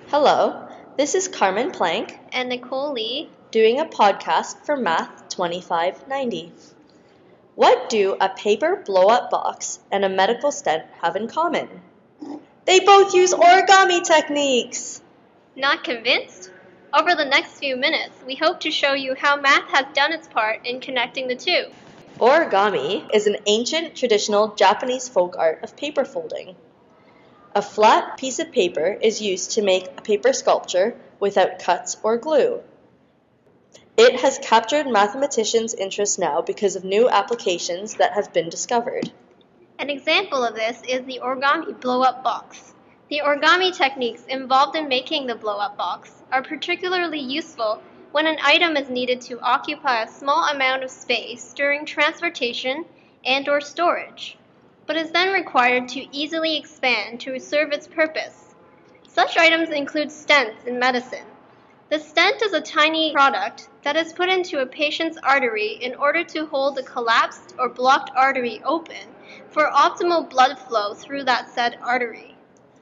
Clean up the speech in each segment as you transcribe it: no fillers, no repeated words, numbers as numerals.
Hello, this is Carmen Plank and Nicole Lee doing a podcast for Math 2590. What do a paper blow-up box and a medical stent have in common? They both use origami techniques! Not convinced? Over the next few minutes, we hope to show you how math has done its part in connecting the two. Origami is an ancient, traditional Japanese folk art of paper folding. A flat piece of paper is used to make a paper sculpture without cuts or glue. It has captured mathematicians' interest now because of new applications that have been discovered. An example of this is the origami blow-up box. The origami techniques involved in making the blow-up box are particularly useful when an item is needed to occupy a small amount of space during transportation and/or storage, but is then required to easily expand to serve its purpose. Such items include stents in medicine. The stent is a tiny product that is put into a patient's artery in order to hold the collapsed or blocked artery open for optimal blood flow through that said artery.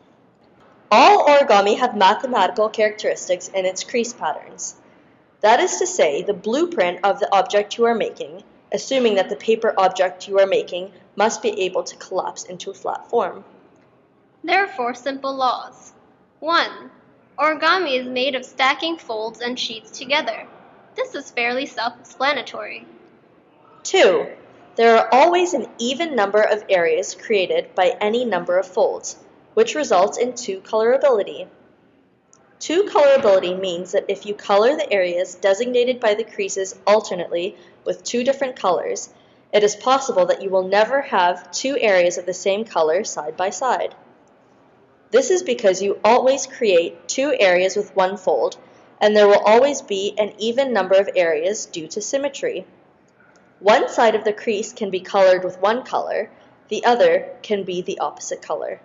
All origami have mathematical characteristics in its crease patterns. That is to say, the blueprint of the object you are making, assuming that the paper object you are making must be able to collapse into a flat form. There are 4 simple laws. 1. Origami is made of stacking folds and sheets together. This is fairly self-explanatory. 2. There are always an even number of areas created by any number of folds, which results in 2 colorability. 2 colorability means that if you color the areas designated by the creases alternately with 2 different colors, it is possible that you will never have 2 areas of the same color side by side. This is because you always create 2 areas with 1 fold, and there will always be an even number of areas due to symmetry. One side of the crease can be colored with 1 color, the other can be the opposite color.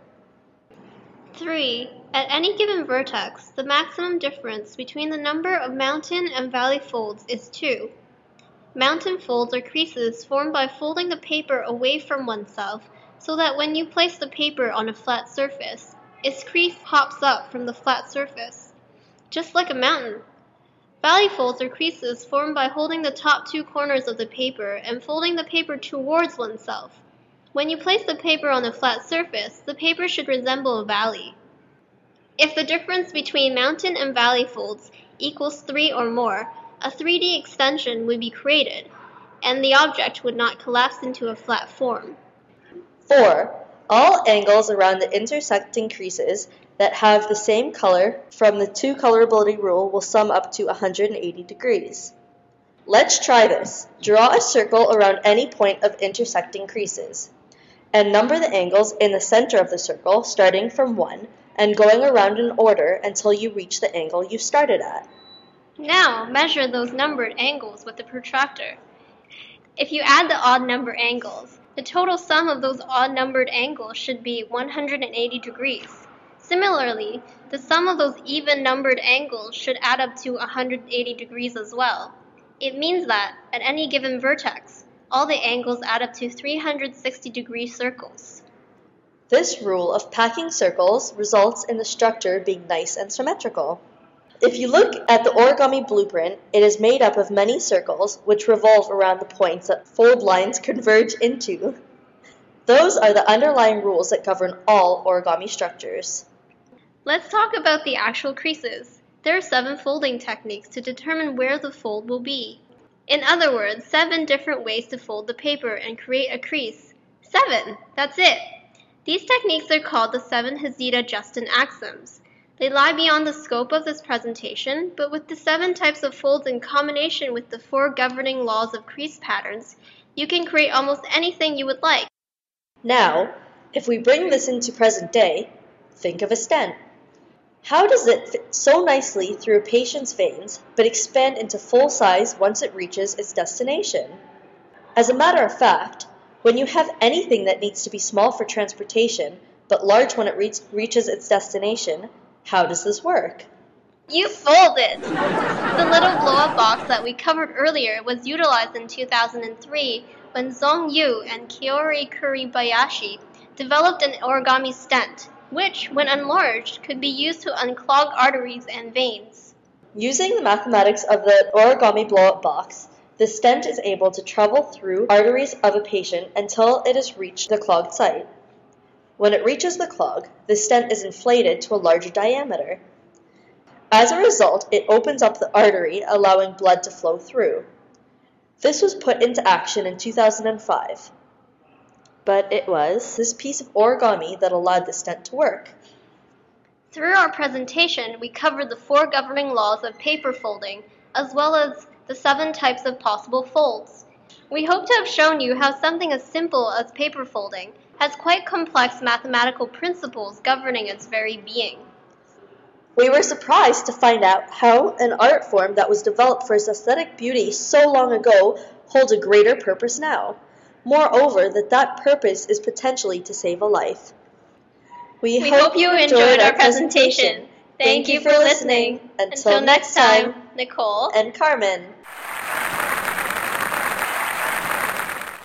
3. At any given vertex, the maximum difference between the number of mountain and valley folds is 2. Mountain folds are creases formed by folding the paper away from oneself so that when you place the paper on a flat surface, its crease pops up from the flat surface, just like a mountain. Valley folds are creases formed by holding the top 2 corners of the paper and folding the paper towards oneself. When you place the paper on a flat surface, the paper should resemble a valley. If the difference between mountain and valley folds equals 3 or more, a 3D extension would be created, and the object would not collapse into a flat form. 4. All angles around the intersecting creases that have the same color from the 2 colorability rule will sum up to 180 degrees. Let's try this. Draw a circle around any point of intersecting creases, and number the angles in the center of the circle, starting from 1 and going around in order until you reach the angle you started at. Now measure those numbered angles with the protractor. If you add the odd number angles, the total sum of those odd numbered angles should be 180 degrees. Similarly, the sum of those even numbered angles should add up to 180 degrees as well. It means that, at any given vertex, all the angles add up to 360-degree circles. This rule of packing circles results in the structure being nice and symmetrical. If you look at the origami blueprint, it is made up of many circles which revolve around the points that fold lines converge into. Those are the underlying rules that govern all origami structures. Let's talk about the actual creases. There are 7 folding techniques to determine where the fold will be. In other words, 7 different ways to fold the paper and create a crease. 7! That's it! These techniques are called the 7 Hesida-Justin axioms. They lie beyond the scope of this presentation, but with the 7 types of folds in combination with the 4 governing laws of crease patterns, you can create almost anything you would like. Now, if we bring this into present day, think of a stent. How does it fit so nicely through a patient's veins, but expand into full size once it reaches its destination? As a matter of fact, when you have anything that needs to be small for transportation, but large when it reaches its destination, how does this work? You fold it! The little blow-up box that we covered earlier was utilized in 2003 when Zong Yu and Kiori Kuribayashi developed an origami stent. which, when enlarged, could be used to unclog arteries and veins. Using the mathematics of the origami blow-up box, the stent is able to travel through arteries of a patient until it has reached the clogged site. When it reaches the clog, the stent is inflated to a larger diameter. As a result, it opens up the artery, allowing blood to flow through. This was put into action in 2005. But it was this piece of origami that allowed the stent to work. Through our presentation, we covered the 4 governing laws of paper folding, as well as the 7 types of possible folds. We hope to have shown you how something as simple as paper folding has quite complex mathematical principles governing its very being. We were surprised to find out how an art form that was developed for its aesthetic beauty so long ago holds a greater purpose now. Moreover, that purpose is potentially to save a life. We hope you enjoyed our presentation. Thank you for listening. Until next time, Nicole and Carmen.